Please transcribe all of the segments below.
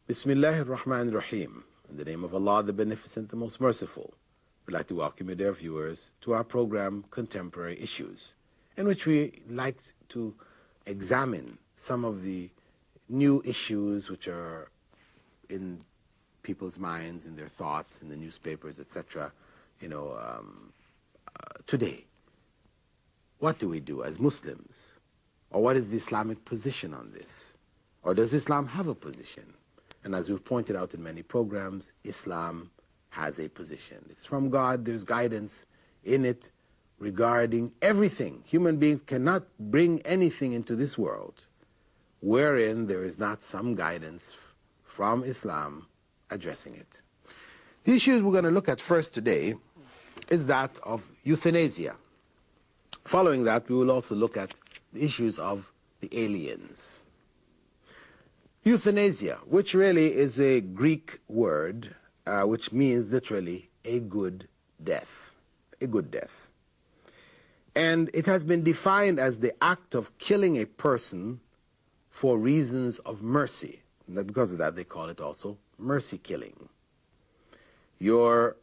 Bismillahir Rahmanir Rahim. In the name of Allah, the Beneficent, the Most Merciful. We'd like to welcome you, dear viewers, to our program, Contemporary Issues, in which we like to examine some of the new issues which are in people's minds, in their thoughts, in the newspapers, etc. Today. What do we do as Muslims? Or what is the Islamic position on this? Or does Islam have a position? And as we've pointed out in many programs, Islam has a position. It's from God. There's guidance in it regarding everything. Human beings cannot bring anything into this world wherein there is not some guidance from Islam addressing it. The issues we're going to look at first today is that of euthanasia. Following that, we will also look at the issues of the aliens. Euthanasia, which really is a Greek word, which means literally a good death. A good death. And it has been defined as the act of killing a person for reasons of mercy. And because of that, they call it also mercy killing. Your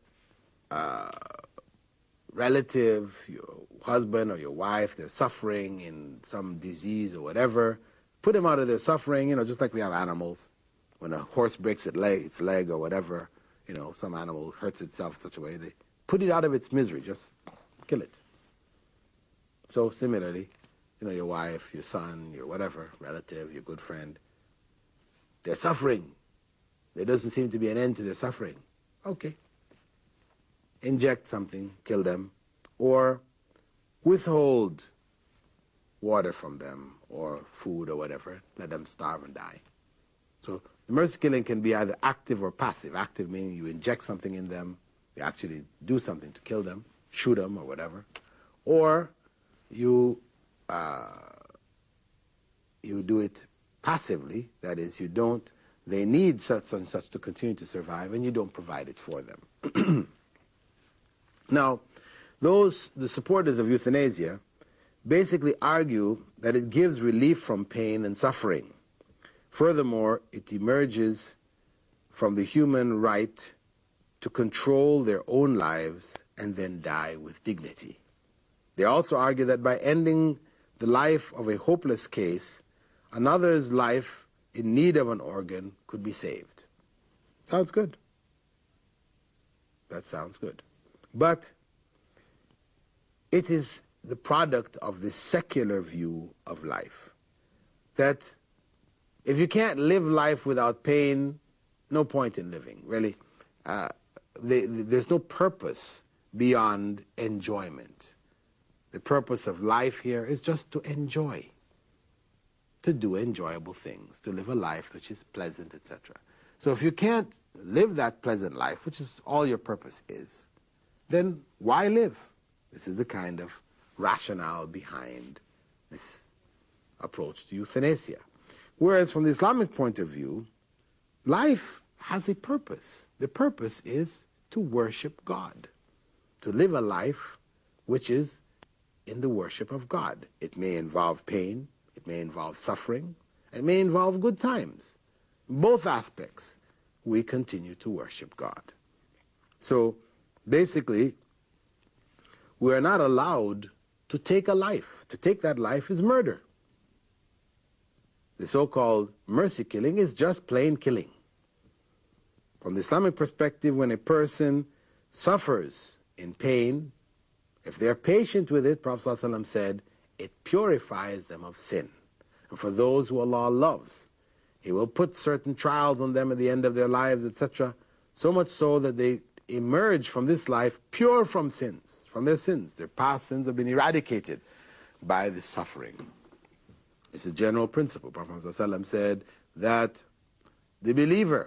relative, your husband or your wife, they're suffering in some disease or whatever, put them out of their suffering, just like we have animals. When a horse breaks its leg or whatever, some animal hurts itself in such a way, they put it out of its misery, just kill it. So similarly, your wife, your son, your whatever, relative, your good friend, they're suffering. There doesn't seem to be an end to their suffering. Okay. Inject something, kill them, or withhold water from them, or food or whatever, let them starve and die. So the mercy killing can be either active or passive. Active meaning you inject something in them, you actually do something to kill them, shoot them or whatever, or you do it passively, that is, they need such and such to continue to survive, and you don't provide it for them. Now, the supporters of euthanasia basically argue that it gives relief from pain and suffering. Furthermore, it emerges from the human right to control their own lives and then die with dignity. They also argue that by ending the life of a hopeless case, another's life in need of an organ could be saved. Sounds good. That sounds good. But it is the product of this secular view of life, that if you can't live life without pain, no point in living, really. There's no purpose beyond enjoyment. The purpose of life here is just to enjoy, to do enjoyable things, to live a life which is pleasant, etc. So if you can't live that pleasant life, which is all your purpose is, then why live? This is the kind of rationale behind this approach to euthanasia. Whereas from the Islamic point of view, life has a purpose. The purpose is to worship God, to live a life which is in the worship of God. It may involve pain, it may involve suffering, it may involve good times. In both aspects, we continue to worship God. So basically, we are not allowed to take a life. To take that life is murder. The so-called mercy killing is just plain killing. From the Islamic perspective, when a person suffers in pain, if they're patient with it, Prophet ﷺ said, it purifies them of sin. And for those who Allah loves, He will put certain trials on them at the end of their lives, etc., so much so that they emerge from this life pure from sins, from their sins. Their past sins have been eradicated by this suffering. It's a general principle. Prophet ﷺ said that the believer,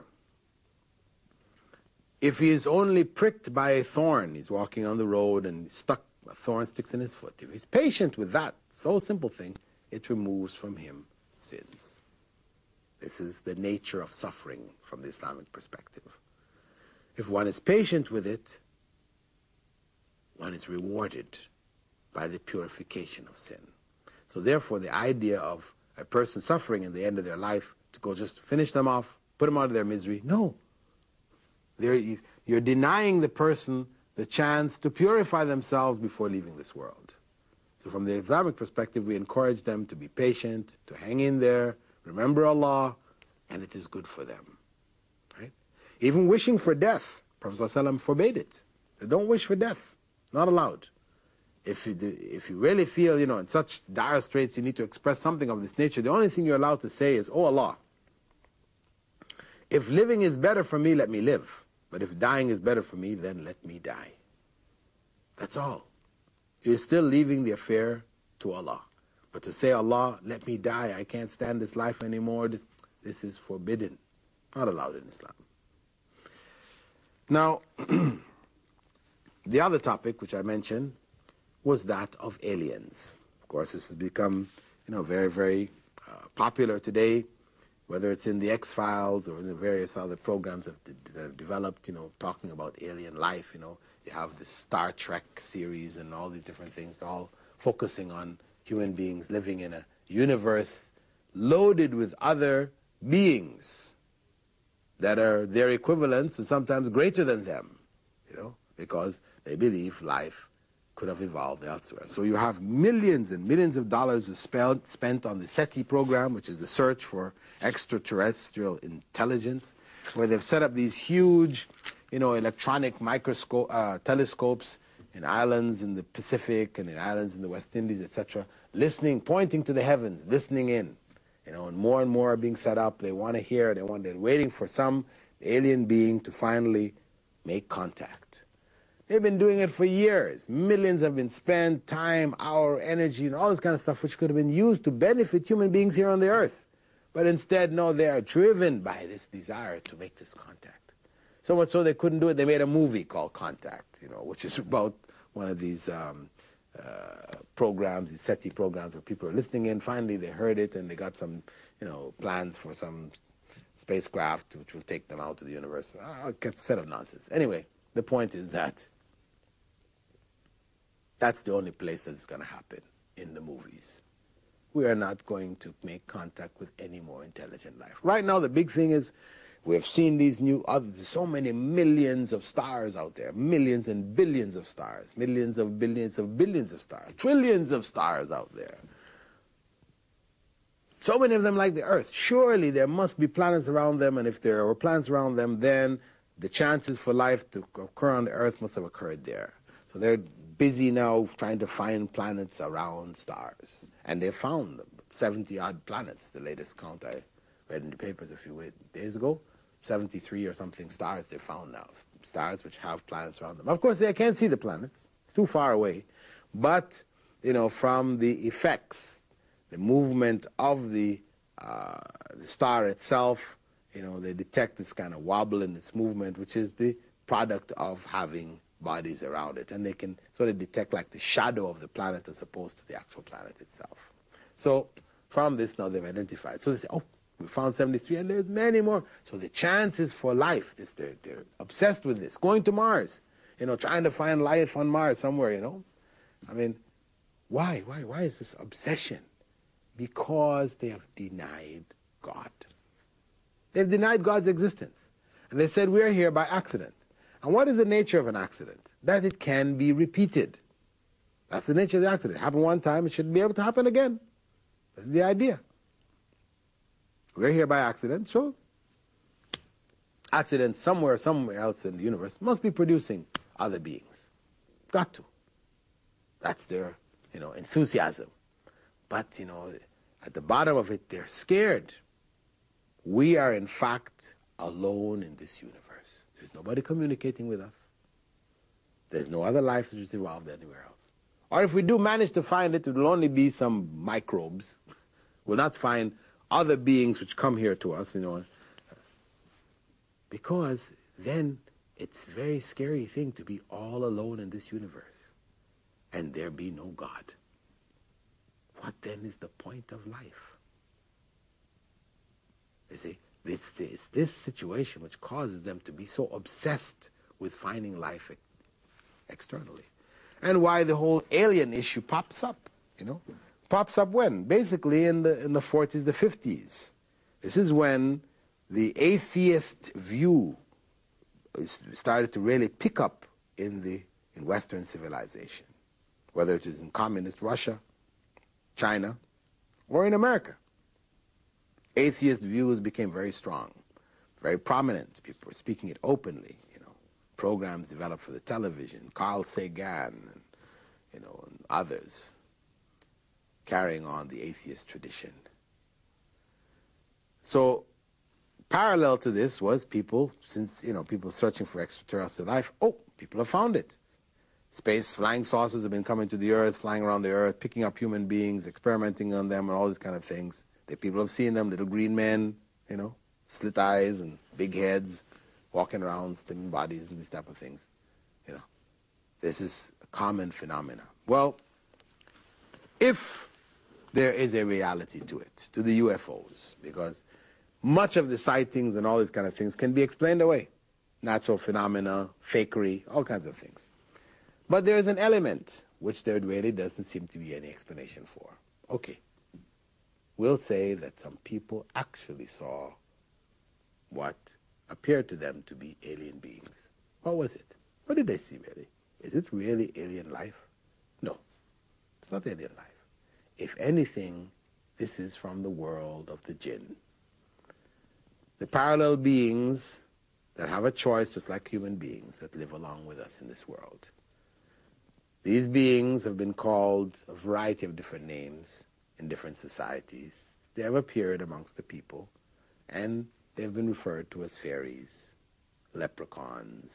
if he is only pricked by a thorn, he's walking on the road and a thorn sticks in his foot, if he's patient with that so simple thing, it removes from him sins. This is the nature of suffering from the Islamic perspective. If one is patient with it, one is rewarded by the purification of sin. So therefore, the idea of a person suffering in the end of their life to go just finish them off, put them out of their misery. No. You're denying the person the chance to purify themselves before leaving this world. So from the Islamic perspective, we encourage them to be patient, to hang in there, remember Allah, and it is good for them. Right? Even wishing for death, Prophet ﷺ forbade it. They don't wish for death. Not allowed. If you really feel, in such dire straits you need to express something of this nature, the only thing you're allowed to say is, "Oh Allah, if living is better for me, let me live. But if dying is better for me, then let me die." That's all. You're still leaving the affair to Allah. But to say, "Allah, let me die, I can't stand this life anymore," this is forbidden. Not allowed in Islam. Now, the other topic which I mentioned was that of aliens. Of course, this has become, very, very popular today, whether it's in the X-Files or in the various other programs that have developed, talking about alien life. You have the Star Trek series and all these different things, all focusing on human beings living in a universe loaded with other beings that are their equivalents and sometimes greater than them, because they believe life could have evolved elsewhere. So you have millions and millions of dollars spent on the SETI program, which is the search for extraterrestrial intelligence, where they've set up these huge, electronic microscope telescopes in islands in the Pacific and in islands in the West Indies, etc., pointing to the heavens, listening in. And more are being set up. They want to hear, they're waiting for some alien being to finally make contact. They've been doing it for years. Millions have been spent, time, hour, energy, and all this kind of stuff, which could have been used to benefit human beings here on the earth. But instead, no, they are driven by this desire to make this contact. So much so they couldn't do it. They made a movie called Contact, which is about one of these programs, these SETI programs, where people are listening in. Finally, they heard it, and they got some, plans for some spacecraft which will take them out to the universe. A set of nonsense. Anyway, the point is that that's the only place that it's going to happen in the movies. We are not going to make contact with any more intelligent life. Right now, the big thing is we have seen these there's so many millions of stars out there, millions and billions of stars, millions of billions of billions of stars, trillions of stars out there. So many of them like the Earth. Surely there must be planets around them, and if there were planets around them, then the chances for life to occur on the Earth must have occurred there. So they're busy now trying to find planets around stars. And they found 70-odd planets, the latest count I read in the papers a few days ago. 73 or something stars they found now. Stars which have planets around them. Of course, they can't see the planets. It's too far away. But, from the effects, the movement of the star itself, they detect this kind of wobble in its movement, which is the product of having bodies around it. And they can sort of detect like the shadow of the planet as opposed to the actual planet itself. So from this now they've identified. So they say, oh, we found 73 and there's many more. So the chances for life, they're obsessed with this. Going to Mars, trying to find life on Mars somewhere, I mean, why is this obsession? Because they have denied God. They've denied God's existence. And they said, we're here by accident. And what is the nature of an accident? That it can be repeated. That's the nature of the accident. It happened one time, it should be able to happen again. That's the idea. We're here by accident, so accidents somewhere else in the universe must be producing other beings. Got to. That's their, enthusiasm. But, at the bottom of it, they're scared. We are, in fact, alone in this universe. There's nobody communicating with us. There's no other life that has evolved anywhere else. Or if we do manage to find it, it will only be some microbes. We'll not find other beings which come here to us, because then it's a very scary thing to be all alone in this universe and there be no God. What then is the point of life? You see, it's this situation which causes them to be so obsessed with finding life externally. And why the whole alien issue pops up, Pops up when? Basically in the 40s, the 50s. This is when the atheist view started to really pick up in Western civilization, whether it is in communist Russia, China, or in America. Atheist views became very strong, very prominent. People were speaking it openly. Programs developed for the television, Carl Sagan, and others, carrying on the atheist tradition. So, parallel to this was people searching for extraterrestrial life. Oh, people have found it. Space flying saucers have been coming to the Earth, flying around the Earth, picking up human beings, experimenting on them, and all these kind of things. The people have seen them, little green men, slit eyes and big heads, walking around, slim bodies, and these type of things. This is a common phenomena. Well, if there is a reality to it, to the UFOs, because much of the sightings and all these kind of things can be explained away. Natural phenomena, fakery, all kinds of things. But there is an element which there really doesn't seem to be any explanation for. Okay. We'll say that some people actually saw what appeared to them to be alien beings. What was it? What did they see, really? Is it really alien life? No, it's not alien life. If anything, this is from the world of the jinn. The parallel beings that have a choice just like human beings that live along with us in this world. These beings have been called a variety of different names in different societies. They have appeared amongst the people, and they've been referred to as fairies, leprechauns,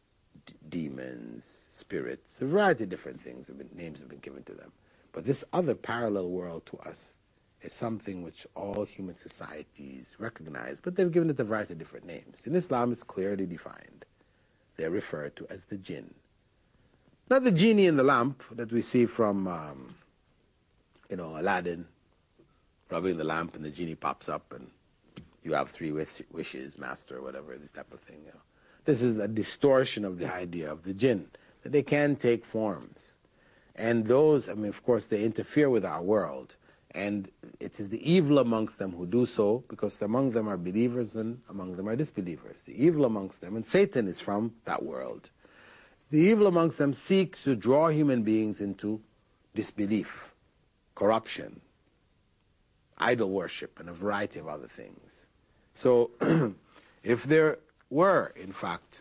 demons, spirits, a variety of different things. Names have been given to them. But this other parallel world to us is something which all human societies recognize, but they've given it a variety of different names. In Islam, it's clearly defined. They're referred to as the jinn. Not the genie in the lamp that we see from, Aladdin, rubbing the lamp and the genie pops up and you have 3 wishes, master, whatever, this type of thing. This is a distortion of the idea of the jinn, that they can take forms. And those, of course, they interfere with our world. And it is the evil amongst them who do so, because among them are believers and among them are disbelievers. The evil amongst them, and Satan is from that world. The evil amongst them seeks to draw human beings into disbelief, corruption, idol worship, and a variety of other things. So, if there were, in fact,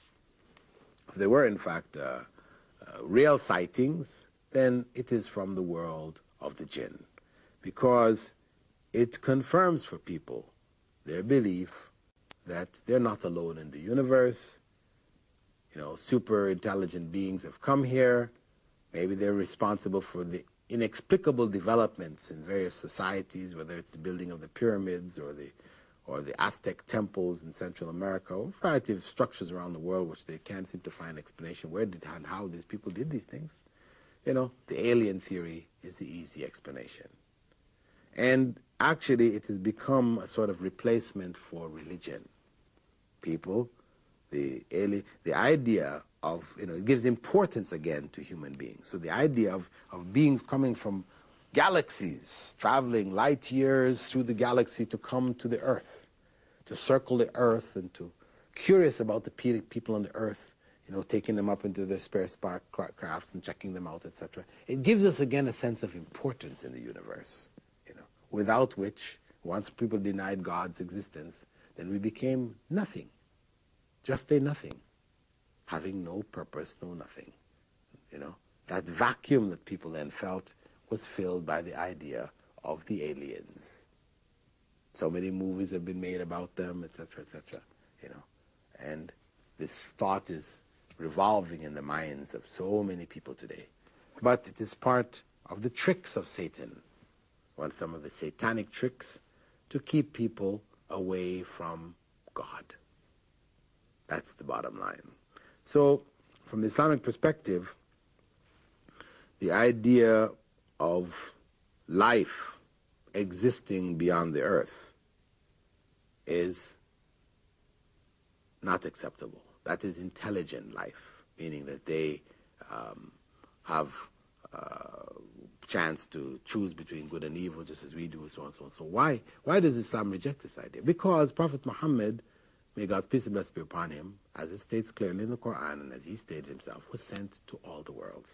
real sightings, then it is from the world of the jinn, because it confirms for people their belief that they're not alone in the universe. Super intelligent beings have come here. Maybe they're responsible for the inexplicable developments in various societies, whether it's the building of the pyramids or the Aztec temples in Central America, or a variety of structures around the world which they can't seem to find explanation where did and how these people did these things. The alien theory is the easy explanation. And actually it has become a sort of replacement for religion. People, the idea of, it gives importance again to human beings. So the idea of beings coming from galaxies, traveling light years through the galaxy to come to the Earth, to circle the Earth, and to curious about the people on the Earth, taking them up into their space crafts and checking them out, etc. It gives us again a sense of importance in the universe, without which, once people denied God's existence, then we became nothing, just a nothing, having no purpose, no nothing. That vacuum that people then felt was filled by the idea of the aliens. So many movies have been made about them, etc., etc., and this thought is revolving in the minds of so many people today. But it is part of the tricks of Satan, some of the satanic tricks, to keep people away from God. That's the bottom line. So, from the Islamic perspective, the idea of life existing beyond the earth is not acceptable. That is intelligent life, meaning that they have chance to choose between good and evil just as we do, so on and so on. So why does Islam reject this idea? Because Prophet Muhammad, may God's peace and blessings be upon him, as it states clearly in the Quran and as he stated himself, was sent to all the worlds.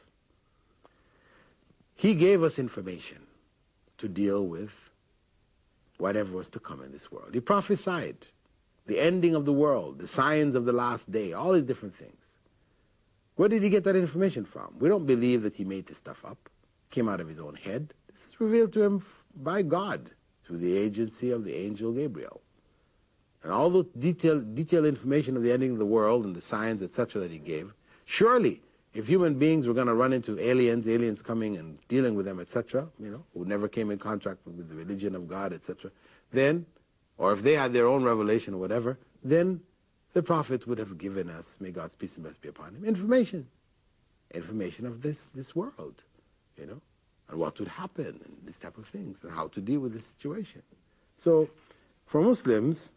He gave us information to deal with whatever was to come in this world. He prophesied the ending of the world, the signs of the last day, all these different things. Where did he get that information from? We don't believe that he made this stuff up, came out of his own head. This is revealed to him by God through the agency of the angel Gabriel. And all the detailed information of the ending of the world and the signs, etc., that he gave, surely, if human beings were going to run into aliens coming and dealing with them, etc., who never came in contact with the religion of God, etc., then, or if they had their own revelation or whatever, then the Prophet would have given us, may God's peace and blessings be upon him, information of this world, and what would happen, and these type of things, and how to deal with the situation. So, for Muslims,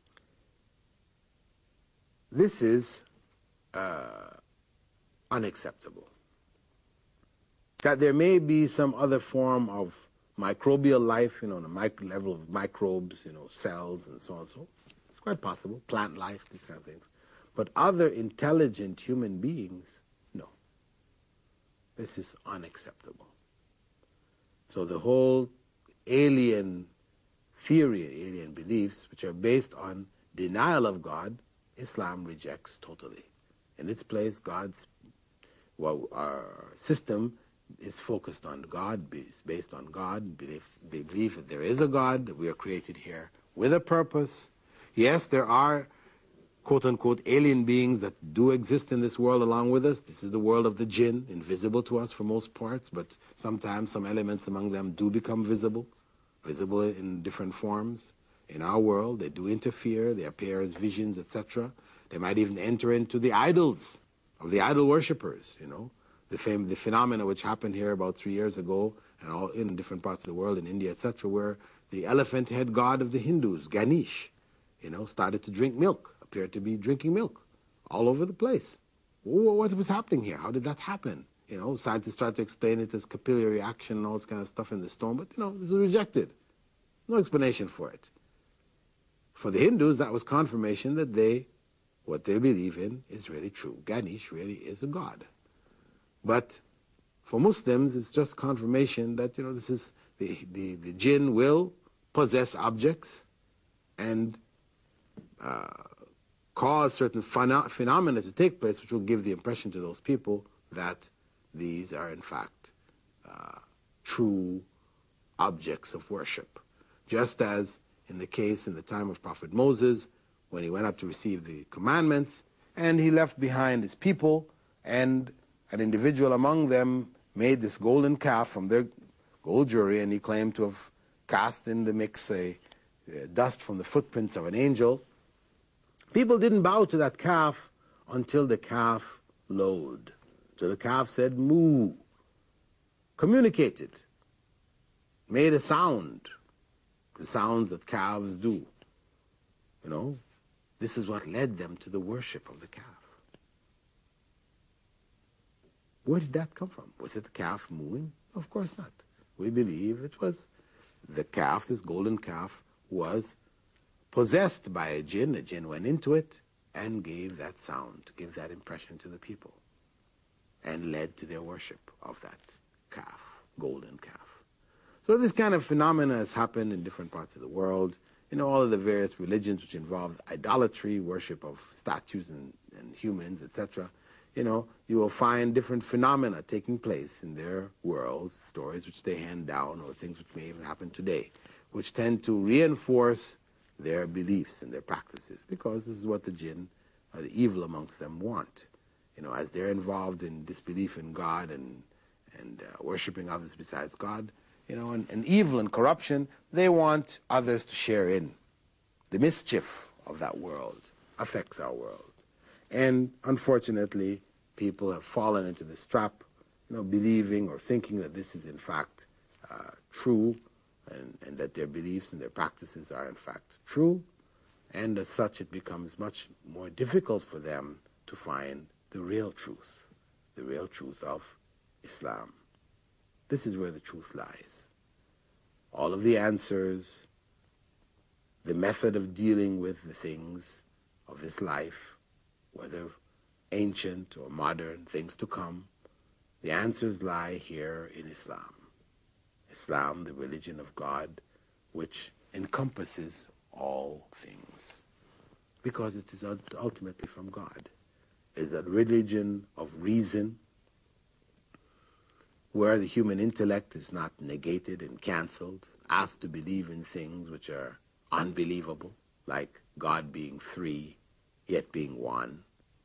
this is unacceptable. That there may be some other form of microbial life, on a level of microbes, cells and so on and so. It's quite possible, plant life, these kind of things. But other intelligent human beings, no. This is unacceptable. So the whole alien theory, alien beliefs, which are based on denial of God, Islam rejects totally. In its place, our system is focused on God, is based on God, belief that there is a God, that we are created here with a purpose. Yes, there are quote-unquote alien beings that do exist in this world along with us. This is the world of the jinn, invisible to us for most parts, but sometimes some elements among them do become visible in different forms. In our world, they do interfere, they appear as visions, etc. They might even enter into the idols of the idol worshippers, the phenomena which happened here about 3 years ago and all in different parts of the world, in India, etc., where the elephant head god of the Hindus, Ganesh, started to drink milk, appeared to be drinking milk all over the place. What was happening here? How did that happen? Scientists tried to explain it as capillary action and all this kind of stuff in the stone, but this was rejected. No explanation for it. For the Hindus, that was confirmation that what they believe in is really true. Ganesh really is a god. But for Muslims, it's just confirmation that, this is the jinn will possess objects and cause certain phenomena to take place, which will give the impression to those people that these are in fact true objects of worship. Just as in the case in the time of Prophet Moses, when he went up to receive the commandments, and he left behind his people, and an individual among them made this golden calf from their gold jewelry, and he claimed to have cast in the mix dust from the footprints of an angel. People didn't bow to that calf until the calf lowed. So the calf said, moo, communicated, made a sound, the sounds that calves do. This is what led them to the worship of the calf. Where did that come from? Was it the calf mooing? Of course not. We believe it was the calf, this golden calf, was possessed by a jinn. A jinn went into it and gave that sound, gave that impression to the people, and led to their worship of that calf, golden calf. So this kind of phenomena has happened in different parts of the world. All of the various religions which involve idolatry, worship of statues and humans, etc. You will find different phenomena taking place in their worlds, stories which they hand down, or things which may even happen today, which tend to reinforce their beliefs and their practices, because this is what the jinn, or the evil amongst them, want. As they're involved in disbelief in God and worshiping others besides God, and evil and corruption, they want others to share in. The mischief of that world affects our world. And unfortunately, people have fallen into this trap, believing or thinking that this is in fact true, and that their beliefs and their practices are in fact true. And as such, it becomes much more difficult for them to find the real truth of Islam. This is where the truth lies. All of the answers, the method of dealing with the things of this life, whether ancient or modern, things to come, the answers lie here in Islam. Islam, the religion of God, which encompasses all things, because it is ultimately from God. It is a religion of reason, where the human intellect is not negated and cancelled, asked to believe in things which are unbelievable, like God being three, yet being one.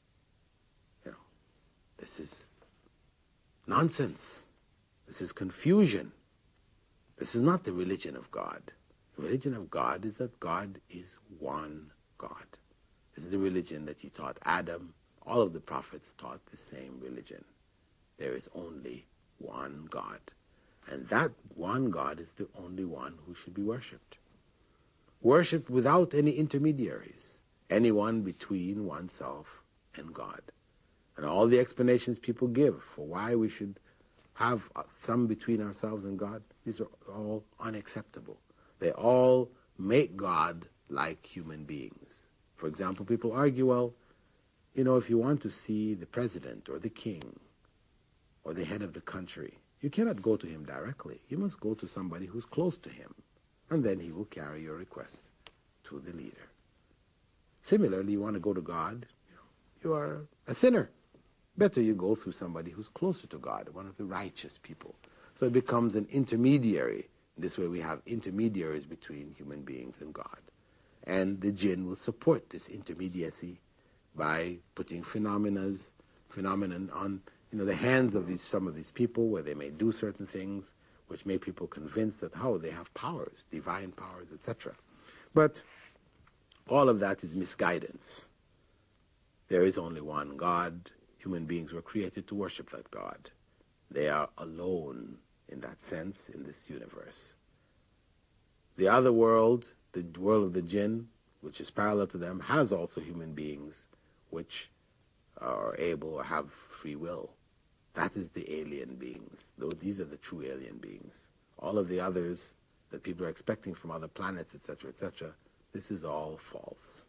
This is nonsense. This is confusion. This is not the religion of God. The religion of God is that God is one God. This is the religion that he taught Adam. All of the prophets taught the same religion. There is only one God. And that one God is the only one who should be worshipped. Worshipped without any intermediaries, anyone between oneself and God. And all the explanations people give for why we should have some between ourselves and God, these are all unacceptable. They all make God like human beings. For example, people argue, well, if you want to see the president or the king or the head of the country, you cannot go to him directly. You must go to somebody who's close to him, and then he will carry your request to the leader. Similarly, you want to go to God, you are a sinner. Better you go through somebody who's closer to God, one of the righteous people. So it becomes an intermediary. This way we have intermediaries between human beings and God. And the jinn will support this intermediacy by putting phenomenon on the hands of some of these people, where they may do certain things which make people convinced that they have powers, divine powers, etc. But all of that is misguidance. There is only one God. Human beings were created to worship that God. They are alone in that sense in this universe. The other world, the world of the jinn, which is parallel to them, has also human beings which are able or have free will. That is the alien beings. These are the true alien beings. All of the others that people are expecting from other planets, etc., this is all false.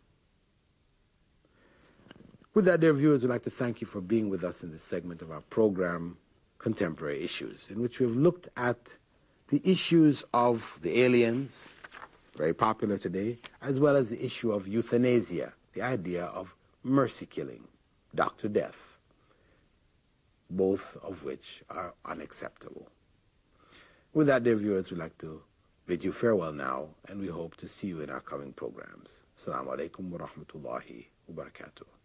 With that, dear viewers, we'd like to thank you for being with us in this segment of our program, Contemporary Issues, in which we have looked at the issues of the aliens, very popular today, as well as the issue of euthanasia, the idea of mercy killing, Dr. Death, both of which are unacceptable. With that, dear viewers, we'd like to bid you farewell now, and we hope to see you in our coming programs. Assalamu alaikum wa rahmatullahi wa barakatuh.